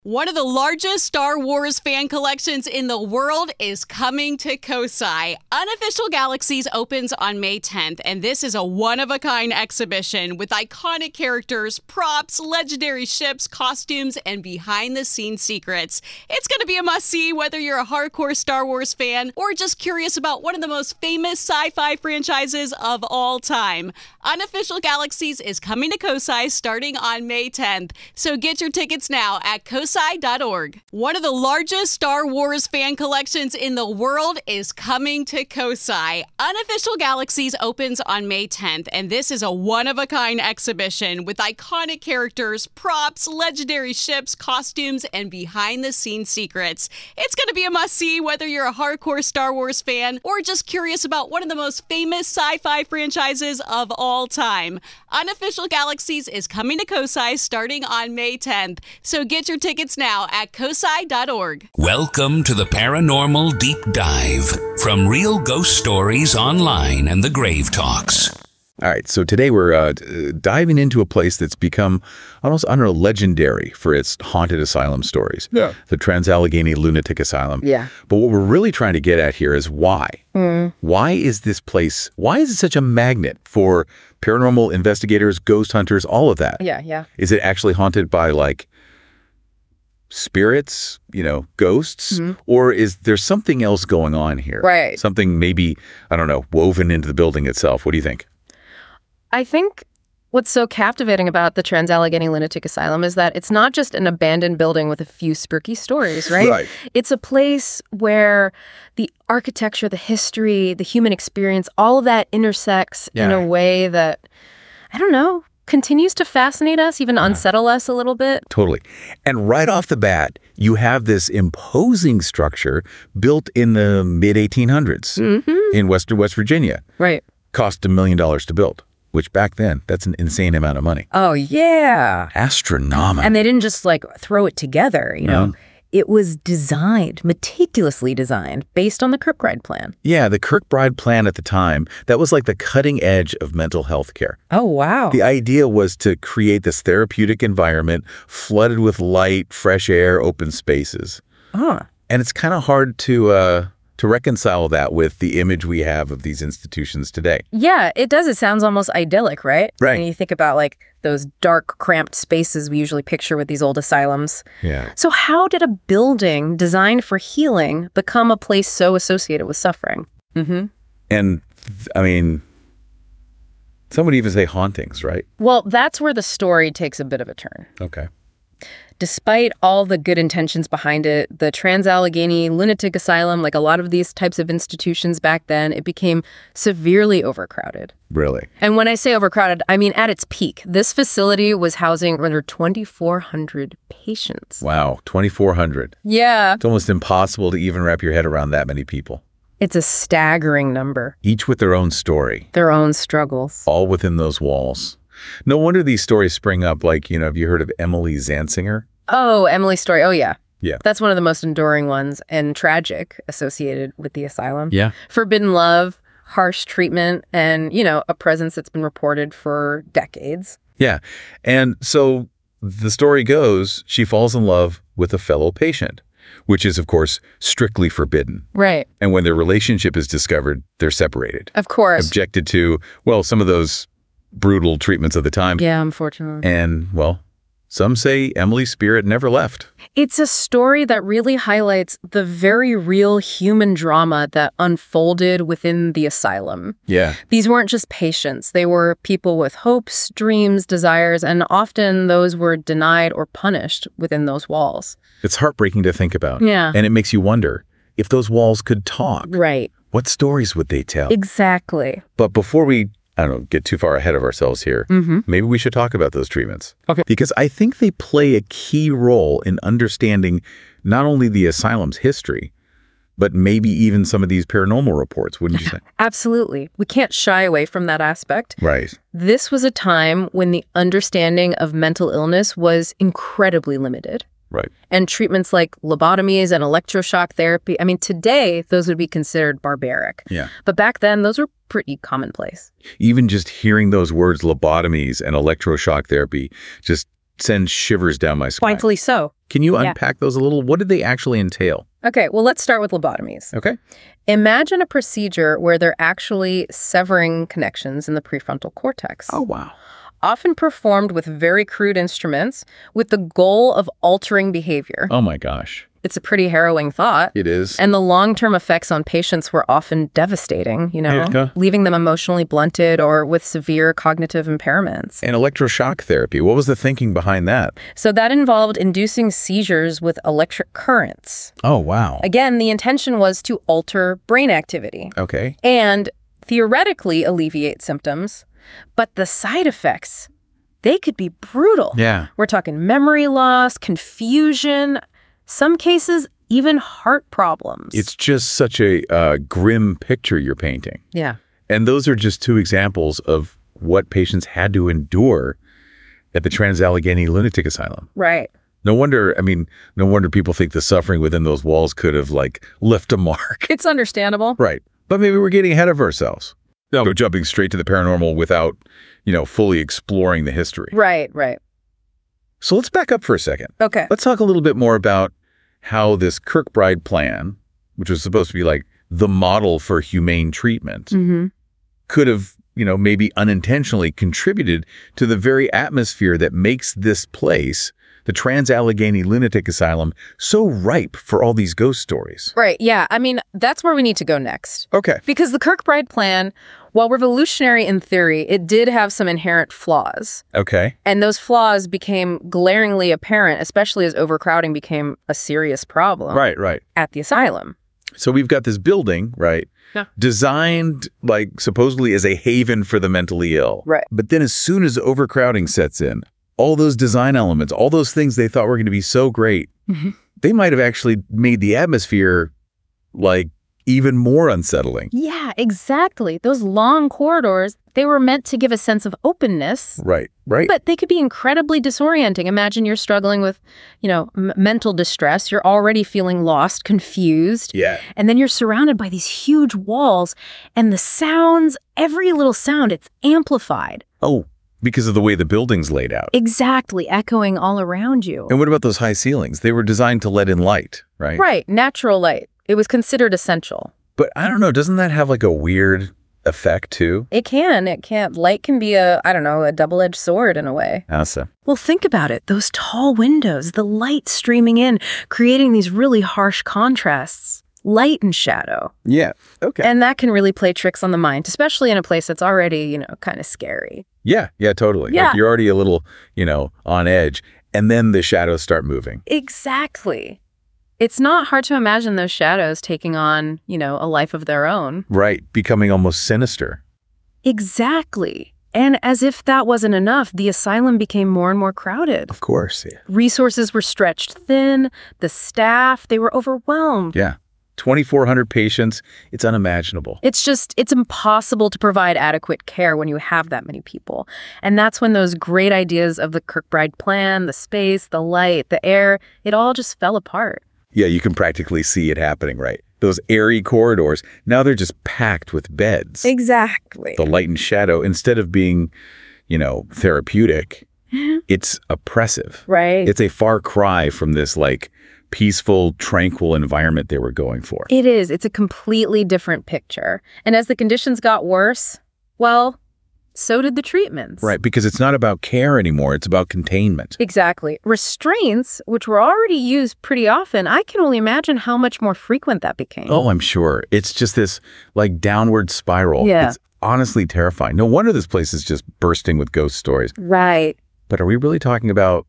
One of the largest Star Wars fan collections in the world is coming to Kosai. Unofficial Galaxies opens on May 10th, and this is a one-of-a-kind exhibition with iconic characters, props, legendary ships, costumes, and behind-the-scenes secrets. It's going to be a must-see whether you're a hardcore Star Wars fan or just curious about one of the most famous sci-fi franchises of all time. Unofficial Galaxies is coming to Kosai starting on May 10th, so get your tickets now at kosai.org. One of the largest Star Wars fan collections in the world is coming to Kosai. Unofficial Galaxies opens on May 10th, and this is a one-of-a-kind exhibition with iconic characters, props, legendary ships, costumes, and behind-the-scenes secrets. It's going to be a must-see whether you're a hardcore Star Wars fan or just curious about one of the most famous sci-fi franchises of all time. Unofficial Galaxies is coming to Kosai starting on May 10th, so get your tickets now at kosai.org. Welcome to the Paranormal Deep Dive from Real Ghost Stories Online and the Grave Talks. All right, so today we're diving into a place that's become almost, legendary for its haunted asylum stories. Yeah. The Trans-Allegheny Lunatic Asylum. Yeah. But what we're really trying to get at here is why. Why is this place, why is it such a magnet for paranormal investigators, ghost hunters, all of that? Yeah. Is it actually haunted by, like, spirits, ghosts, or is there something else going on here? Right. Something maybe, woven into the building itself. What do you think? I think what's so captivating about the Trans-Allegheny Lunatic Asylum is that it's not just an abandoned building with a few spooky stories, right? Right. It's a place where the architecture, the history, the human experience, all of that intersects in a way that, continues to fascinate us, even unsettle us a little bit. Totally. And right off the bat, you have this imposing structure built in the mid-1800s in West Virginia. Right. Cost $1 million to build, which back then, that's an insane amount of money. Oh, yeah. Astronomical. And they didn't just throw it together, No. It was designed, meticulously designed, based on the Kirkbride plan. Yeah, the Kirkbride plan at the time, that was like the cutting edge of mental health care. Oh, wow. The idea was to create this therapeutic environment flooded with light, fresh air, open spaces. Huh. And it's kind of hard to reconcile that with the image we have of these institutions today. Yeah, it does. It sounds almost idyllic, right? Right. And you think about those dark, cramped spaces we usually picture with these old asylums. Yeah. So how did a building designed for healing become a place so associated with suffering? And, some would even say hauntings, right? Well, that's where the story takes a bit of a turn. Okay. Despite all the good intentions behind it, the Trans-Allegheny Lunatic Asylum, like a lot of these types of institutions back then, it became severely overcrowded. Really? And when I say overcrowded, I mean at its peak. This facility was housing under 2,400 patients. Wow, 2,400. Yeah. It's almost impossible to even wrap your head around that many people. It's a staggering number. Each with their own story. Their own struggles. All within those walls. No wonder these stories spring up have you heard of Emily Zanzinger? Oh, Emily's story. Oh, yeah. Yeah. That's one of the most enduring ones and tragic associated with the asylum. Yeah. Forbidden love, harsh treatment, and, a presence that's been reported for decades. Yeah. And so the story goes, she falls in love with a fellow patient, which is, of course, strictly forbidden. Right. And when their relationship is discovered, they're separated. Of course. Objected to, some of those brutal treatments of the time. Yeah, unfortunately. And, some say Emily's spirit never left. It's a story that really highlights the very real human drama that unfolded within the asylum. Yeah. These weren't just patients. They were people with hopes, dreams, desires, and often those were denied or punished within those walls. It's heartbreaking to think about. Yeah. And it makes you wonder if those walls could talk. Right. What stories would they tell? Exactly. But before we get too far ahead of ourselves here, maybe we should talk about those treatments. Okay. Because I think they play a key role in understanding not only the asylum's history, but maybe even some of these paranormal reports, wouldn't you say? Absolutely. We can't shy away from that aspect. Right. This was a time when the understanding of mental illness was incredibly limited. Right. And treatments like lobotomies and electroshock therapy, today, those would be considered barbaric. Yeah. But back then, those were pretty commonplace. Even just hearing those words, lobotomies and electroshock therapy, just sends shivers down my spine. Mindfully so. Can you unpack those a little? What did they actually entail? Okay, well, let's start with lobotomies. Okay. Imagine a procedure where they're actually severing connections in the prefrontal cortex. Oh, wow. Often performed with very crude instruments with the goal of altering behavior. Oh, my gosh. It's a pretty harrowing thought. It is. And the long-term effects on patients were often devastating, leaving them emotionally blunted or with severe cognitive impairments. And electroshock therapy, what was the thinking behind that? So that involved inducing seizures with electric currents. Oh, wow. Again, the intention was to alter brain activity. Okay. And theoretically alleviate symptoms, but the side effects, they could be brutal. Yeah. We're talking memory loss, confusion, some cases, even heart problems. It's just such a grim picture you're painting. Yeah. And those are just two examples of what patients had to endure at the Trans-Allegheny Lunatic Asylum. Right. No wonder people think the suffering within those walls could have, left a mark. It's understandable. Right. But maybe we're getting ahead of ourselves. No, we're jumping straight to the paranormal without, fully exploring the history. Right. So let's back up for a second. Okay. Let's talk a little bit more about how this Kirkbride plan, which was supposed to be the model for humane treatment, could have, maybe unintentionally contributed to the very atmosphere that makes this place, the Trans-Allegheny Lunatic Asylum, so ripe for all these ghost stories. Right. Yeah. I mean, that's where we need to go next. Okay. Because the Kirkbride plan, while revolutionary in theory, it did have some inherent flaws. Okay. And those flaws became glaringly apparent, especially as overcrowding became a serious problem. Right. At the asylum. So we've got this building, right? Yeah. Designed supposedly as a haven for the mentally ill. Right. But then as soon as overcrowding sets in, all those design elements, all those things they thought were going to be so great, they might have actually made the atmosphere even more unsettling. Yeah, exactly. Those long corridors, they were meant to give a sense of openness. Right. But they could be incredibly disorienting. Imagine you're struggling with, mental distress. You're already feeling lost, confused. Yeah. And then you're surrounded by these huge walls and the sounds, every little sound, it's amplified. Oh, because of the way the building's laid out. Exactly, echoing all around you. And what about those high ceilings? They were designed to let in light, right? Right. Natural light. It was considered essential. But I don't know, doesn't that have a weird effect too? It can. Light can be a double-edged sword in a way. Awesome. Well, think about it. Those tall windows, the light streaming in, creating these really harsh contrasts. Light and shadow. Yeah. Okay. And that can really play tricks on the mind, especially in a place that's already, kind of scary. Yeah, totally. Yeah. You're already a little, on edge, and then the shadows start moving. Exactly. It's not hard to imagine those shadows taking on, a life of their own. Right, becoming almost sinister. Exactly. And as if that wasn't enough, the asylum became more and more crowded. Of course, yeah. Resources were stretched thin. The staff, they were overwhelmed. Yeah. 2,400 patients, it's unimaginable. It's impossible to provide adequate care when you have that many people. And that's when those great ideas of the Kirkbride plan, the space, the light, the air, it all just fell apart. Yeah, you can practically see it happening, right? Those airy corridors, now they're just packed with beds. Exactly. The light and shadow, instead of being, therapeutic, it's oppressive. Right. It's a far cry from this, peaceful, tranquil environment they were going for. It is. It's a completely different picture. And as the conditions got worse, well, so did the treatments. Right, because it's not about care anymore. It's about containment. Exactly. Restraints, which were already used pretty often, I can only imagine how much more frequent that became. Oh, I'm sure. It's just this, downward spiral. Yeah. It's honestly terrifying. No wonder this place is just bursting with ghost stories. Right. But are we really talking about,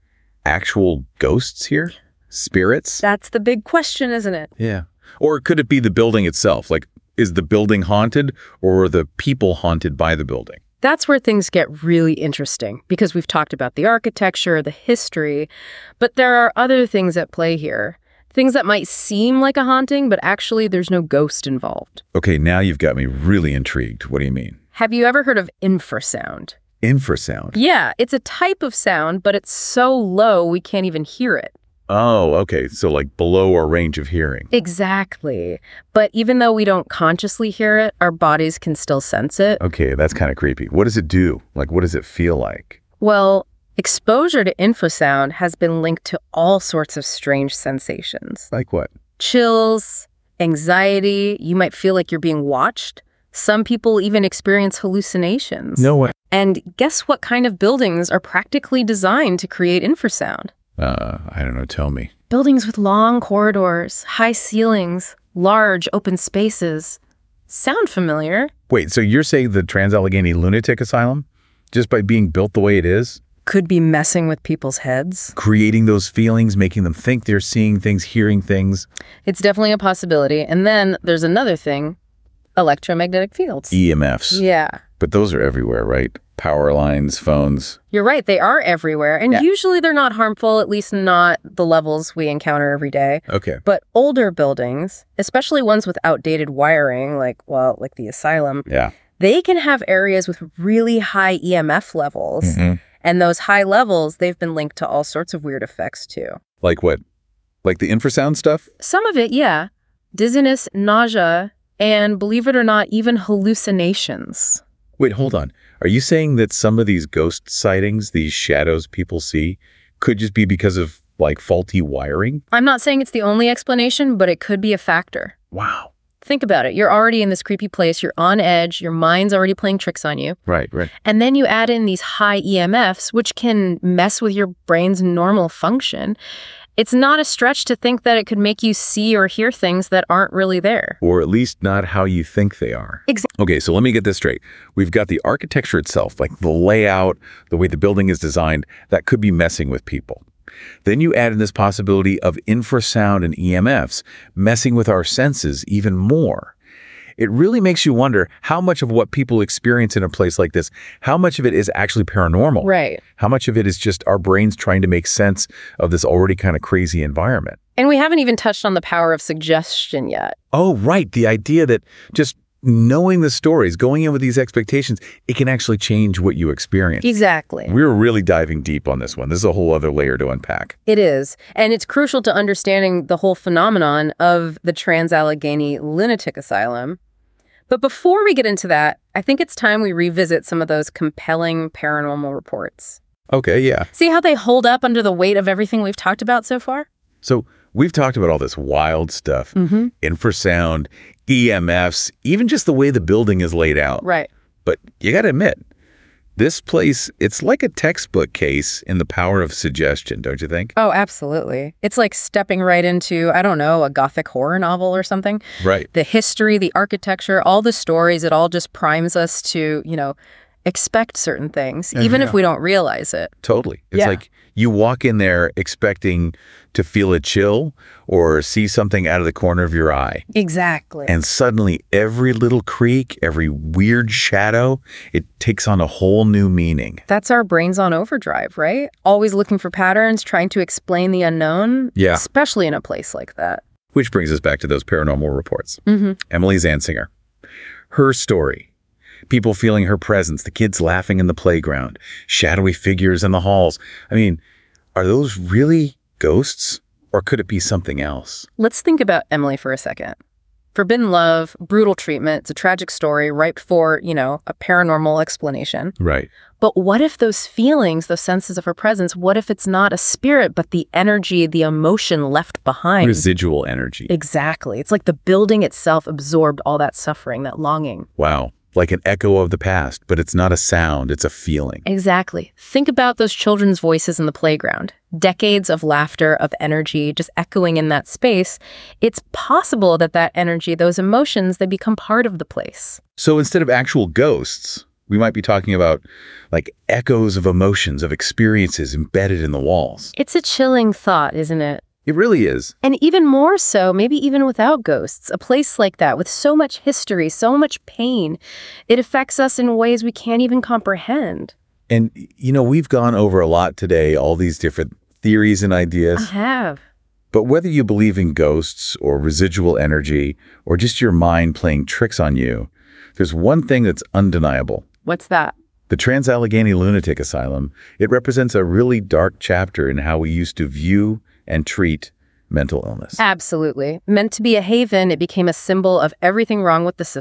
actual ghosts here? Spirits? That's the big question, isn't it? Yeah. Or could it be the building itself? Is the building haunted, or are the people haunted by the building? That's where things get really interesting, because we've talked about the architecture, the history, but there are other things at play here. Things that might seem like a haunting, but actually there's no ghost involved. Okay, now you've got me really intrigued. What do you mean? Have you ever heard of infrasound? Infrasound? Yeah, it's a type of sound, but it's so low we can't even hear it. Oh, okay. So below our range of hearing. Exactly. But even though we don't consciously hear it, our bodies can still sense it. Okay, that's kind of creepy. What does it do? What does it feel like? Well, Exposure to infrasound has been linked to all sorts of strange sensations. Like what? Chills, anxiety, you might feel like you're being watched. Some people even experience hallucinations. No way. And guess what kind of buildings are practically designed to create infrasound? I don't know, tell me. Buildings with long corridors, high ceilings, large open spaces. Sound familiar? Wait, so you're saying the Trans-Allegheny Lunatic Asylum, just by being built the way it is, Could be messing with people's heads. creating those feelings, making them think they're seeing things, hearing things? It's definitely a possibility. And then there's another thing, electromagnetic fields. EMFs. Yeah. But those are everywhere, right? Power lines, phones. You're right, they are everywhere. And Yeah. usually they're not harmful, at least not the levels we encounter every day. Okay. But older buildings, especially ones with outdated wiring, like the asylum, Yeah. they can have areas with really high EMF levels. Mhm. And those high levels, they've been linked to all sorts of weird effects too. Like what? Like the infrasound stuff? Some of it, yeah. Dizziness, nausea, and believe it or not, even hallucinations. Wait, hold on. Are you saying that some of these ghost sightings, these shadows people see, could just be because of, like, faulty wiring? I'm not saying it's the only explanation, but it could be a factor. Wow. Think about it. You're already in this creepy place. You're on edge. Your mind's already playing tricks on you. Right. And then you add in these high EMFs, which can mess with your brain's normal function. It's not a stretch to think that it could make you see or hear things that aren't really there. Or at least not how you think they are. Okay, so let me get this straight. We've got the architecture itself, like the layout, the way the building is designed, that could be messing with people. Then you add in this possibility of infrasound and EMFs, messing with our senses even more. It really makes you wonder how much of what people experience in a place like this, how much of it is actually paranormal? Right. How much of it is just our brains trying to make sense of this already kind of crazy environment? And we haven't even touched on the power of suggestion yet. Oh, right. The idea that just knowing the stories, going in with these expectations, it can actually change what you experience. Exactly. We're really diving deep on this one. This is a whole other layer to unpack. It is. And it's crucial to understanding the whole phenomenon of the Trans-Allegheny Lunatic Asylum. But before we get into that, I think it's time we revisit some of those compelling paranormal reports. Okay, yeah. See how they hold up under the weight of everything we've talked about so far? So we've talked about all this wild stuff, infrasound, EMFs, even just the way the building is laid out. Right. But you got to admit, this place, it's like a textbook case in the power of suggestion, don't you think? Oh, absolutely. It's like stepping right into, I don't know, a gothic horror novel or something. Right. The history, the architecture, all the stories, it all just primes us to, expect certain things, even if we don't realize it. Totally. It's like you walk in there expecting to feel a chill or see something out of the corner of your eye. Exactly. And suddenly every little creak, every weird shadow, it takes on a whole new meaning. That's our brains on overdrive, right? Always looking for patterns, trying to explain the unknown. Yeah. Especially in a place like that. Which brings us back to those paranormal reports. Emily Zansinger. Her story. People feeling her presence, the kids laughing in the playground, shadowy figures in the halls. I mean, are those really ghosts? Or could it be something else? Let's think about Emily for a second. Forbidden love, brutal treatment, it's a tragic story ripe for, a paranormal explanation. Right. But what if those feelings, those senses of her presence, what if it's not a spirit, but the energy, the emotion left behind? Residual energy. Exactly. It's like the building itself absorbed all that suffering, that longing. Wow. Like an echo of the past, but it's not a sound, it's a feeling. Exactly. Think about those children's voices in the playground. Decades of laughter, of energy, just echoing in that space. It's possible that that energy, those emotions, they become part of the place. So instead of actual ghosts, we might be talking about like echoes of emotions, of experiences embedded in the walls. It's a chilling thought, isn't it? It really is. And even more so, maybe even without ghosts, a place like that with so much history, so much pain, it affects us in ways we can't even comprehend. And, we've gone over a lot today, all these different theories and ideas. I have. But whether you believe in ghosts or residual energy or just your mind playing tricks on you, there's one thing that's undeniable. What's that? The Trans-Allegheny Lunatic Asylum, it represents a really dark chapter in how we used to view and treat mental illness. Absolutely. Meant to be a haven, it became a symbol of everything wrong with the system.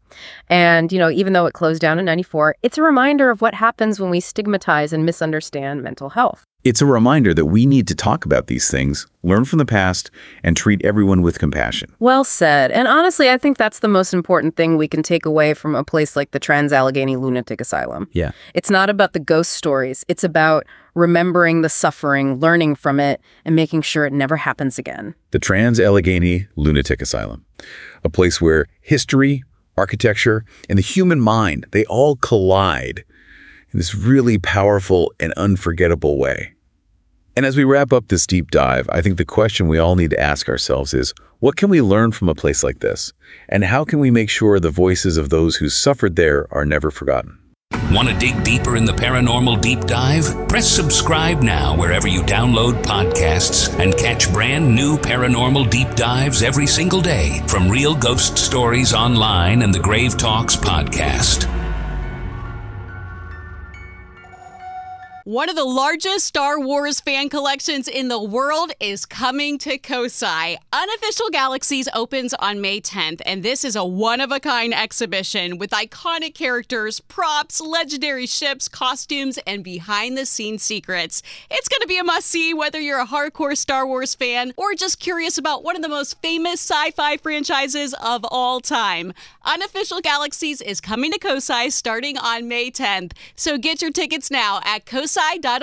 And, even though it closed down in 94, it's a reminder of what happens when we stigmatize and misunderstand mental health. It's a reminder that we need to talk about these things, learn from the past, and treat everyone with compassion. Well said. And honestly, I think that's the most important thing we can take away from a place like the Trans-Allegheny Lunatic Asylum. Yeah. It's not about the ghost stories. It's about remembering the suffering, learning from it, and making sure it never happens again. The Trans-Allegheny Lunatic Asylum, a place where history, architecture, and the human mind, they all collide in this really powerful and unforgettable way. And as we wrap up this deep dive, I think the question we all need to ask ourselves is, what can we learn from a place like this? And how can we make sure the voices of those who suffered there are never forgotten? Want to dig deeper in the paranormal deep dive? Press subscribe now wherever you download podcasts and catch brand new paranormal deep dives every single day from Real Ghost Stories Online and the Grave Talks podcast. One of the largest Star Wars fan collections in the world is coming to Kosai. Unofficial Galaxies opens on May 10th, and this is a one-of-a-kind exhibition with iconic characters, props, legendary ships, costumes, and behind-the-scenes secrets. It's going to be a must-see whether you're a hardcore Star Wars fan or just curious about one of the most famous sci-fi franchises of all time. Unofficial Galaxies is coming to Kosai starting on May 10th, so get your tickets now at kosai.org.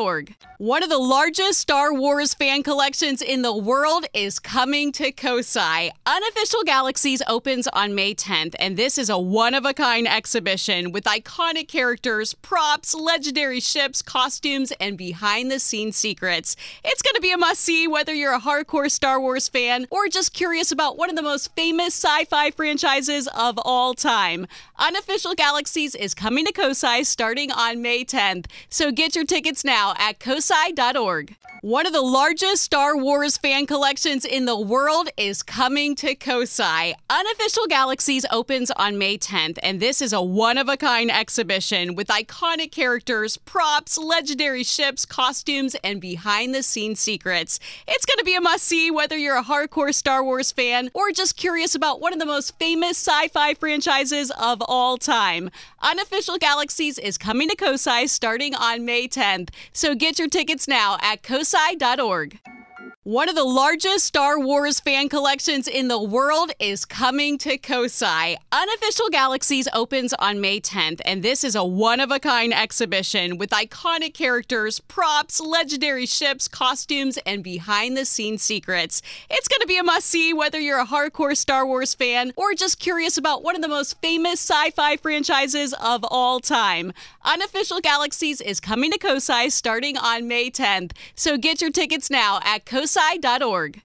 One of the largest Star Wars fan collections in the world is coming to Kosai. Unofficial Galaxies opens on May 10th, and this is a one-of-a-kind exhibition with iconic characters, props, legendary ships, costumes, and behind-the-scenes secrets. It's going to be a must-see whether you're a hardcore Star Wars fan or just curious about one of the most famous sci-fi franchises of all time. Unofficial Galaxies is coming to Kosai starting on May 10th, so get your tickets now at kosai.org. One of the largest Star Wars fan collections in the world is coming to Kosai. Unofficial Galaxies opens on May 10th, and this is a one-of-a-kind exhibition with iconic characters, props, legendary ships, costumes, and behind-the-scenes secrets. It's going to be a must-see whether you're a hardcore Star Wars fan or just curious about one of the most famous sci-fi franchises of all time. Unofficial Galaxies is coming to Kosai starting on May 10th, so get your tickets now at kosai.org. One of the largest Star Wars fan collections in the world is coming to Kosai. Unofficial Galaxies opens on May 10th, and this is a one-of-a-kind exhibition with iconic characters, props, legendary ships, costumes, and behind-the-scenes secrets. It's going to be a must-see whether you're a hardcore Star Wars fan or just curious about one of the most famous sci-fi franchises of all time. Unofficial Galaxies is coming to Kosai starting on May 10th, so get your tickets now at kosai.org.